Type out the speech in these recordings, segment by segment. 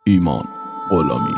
ایمان غلامی.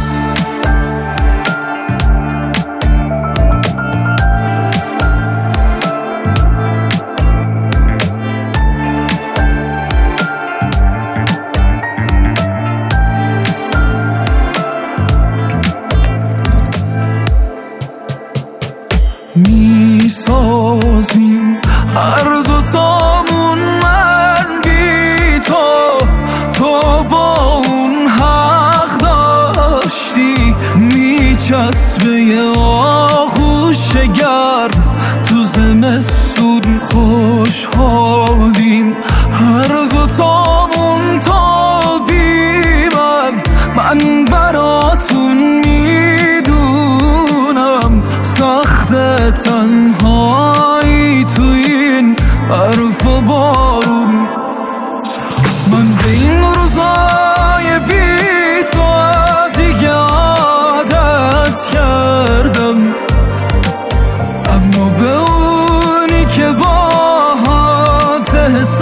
میسازیم هر دوتامون من بی تو با اون حق داشتی. میچسبه یه آغوش گرم تو زمستون خوشحالیم هر دوتامون تابیم. من براتون میدونم سخت تنهایی تو این برف و بارون. من به این روزای بی تو دیگه عادت کردم، اما به اونی که باهات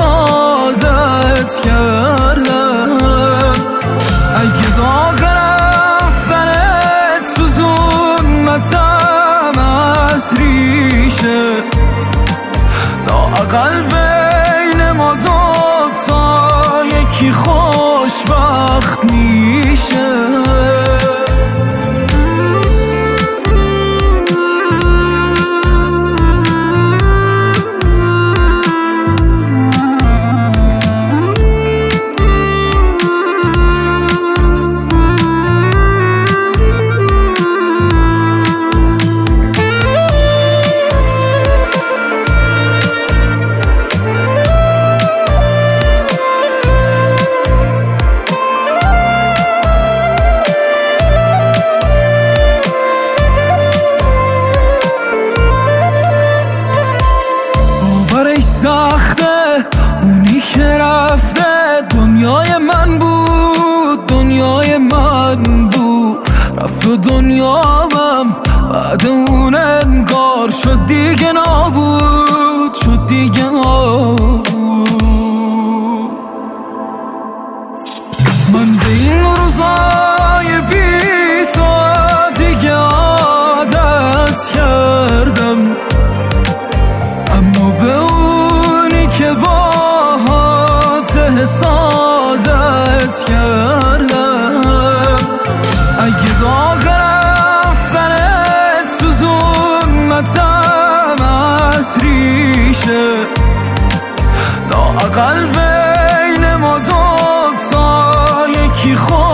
حسادت کردم. اگه داغ رفتنت سوزوندتم از ریشه، لااقل بین ما دوتا یکی خوشبخت میشه. سخته اونی که رفته دنیای من بود، دنیای من بود. رفت و دنیامم بعد اون انگار شد دیگه نابود، شد دیگه نابود. من به این روزای بی تو دیگه عادت کردم، اما به اونی که باهات حسادت کردم. اگه داغ رفتنت سوزوندتم از ریشه، لااقل بین ما دوتا یکی